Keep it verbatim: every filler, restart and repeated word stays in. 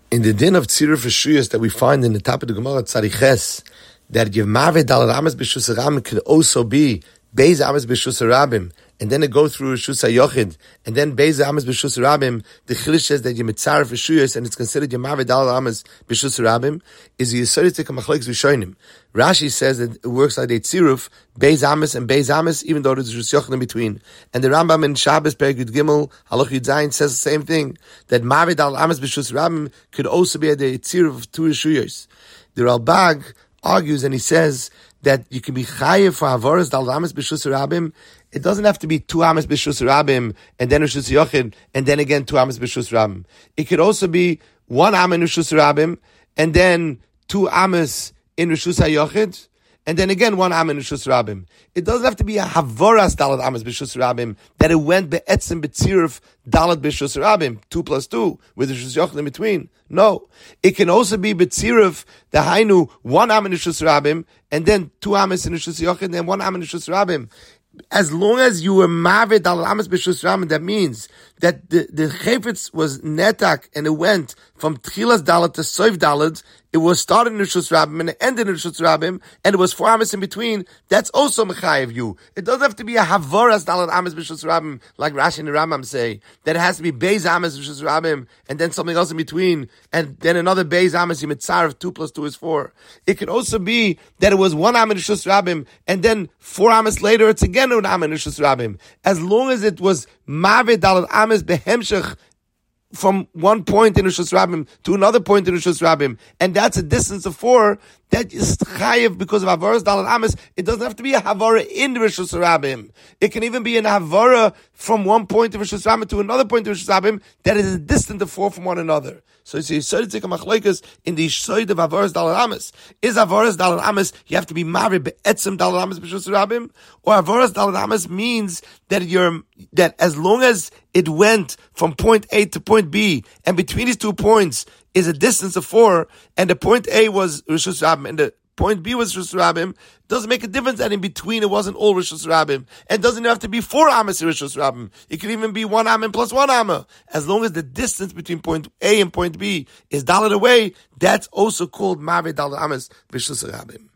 In the din of Tziruf Rishuyos that we find in the top of the Gemara Tzariches, that Yevmave Dal Amas B'Shus Rabim could also be Beis Amas B'Shus Rabim, and then it go through Rishus HaYochid, and then Beis Amas B'Shus Rabim. The Chiddush says that Yemitzaref Rishuyos, and it's considered Yevmave Dal Amas B'Shus Rabim, is the Yisoditik HaMachlokes Rishonim. Rashi says that it works like a Tziruf, Beis Amas and Beis Amas, even though there's Rishus Yochid in between. And the Rambam in Shabbos Perek Yud Gimel Halach Yud Zayin says the same thing, that Mave Dal Amas B'Shus Rabim could also be a Tziruf of two Rishuyos. The Ralbag argues and he says that you can be chayiv for havoras dal amas b'shus rabim. It doesn't have to be two amas b'shus rabim and then rishus yochid and then again two amas b'shus rabim. It could also be one am in rishus rabim and then two amas in rishus hayochid and then again one am in rishus rabim. It doesn't have to be a havoras dalad amas b'shus rabim that it went be'etzim b'tziruf dalad b'shus rabim, two plus two with rishus yochid in between. No, it can also be b'tziruf the hainu one am in rishus rabim and then two amas in rishus yochid and then one am in rishus rabim. As long as you were mavid al amas b'shus rabim, that means that the the chayfetz was netak and it went from tchilas dalad to soif dalad. It was started in Rishus Rabim and it ended in Rishus Rabim, and it was four amas in between. That's also mechayev you. It doesn't have to be a havoras dalad amas b'Rishus Rabim like Rashi and the Rambam say. That it has to be beis amas b'Rishus Rabim and then something else in between, and then another beis amas. You mitzaref two plus two is four. It could also be that it was one am in Rishus Rabim and then four amas later it's again one am in Rishus Rabim. As long as it was maved dalad amas behemshech from one point in Rishus Rabim to another point in Rishus Rabim, and that's a distance of four, that is chayiv because of havoras dalad amas. It doesn't have to be a havara in Rishus Rabim. It can even be an havara from one point of Rishus Rabim to another point of Rishus Rabim that is a distance of four from one another. So you see, Yisoditik HaMachlokes in the Yisod of havoras dalad amas. Is havoras dalad amas you have to be married be'etzim dalad amas b'Rishus Rabim, or havoras dalad amas means that you're that as long as it went from point A to point B, and between these two points is a distance of four, and the point A was Rishus Rabim, and the point B was Rishus Rabim, doesn't make a difference that in between it wasn't all Rishus Rabim. And doesn't have to be four amas in Rishus Rabim. It could even be one amen plus one amma. As long as the distance between point A and point B is daled away, that's also called Maved Daled Amas Rishus Rabim.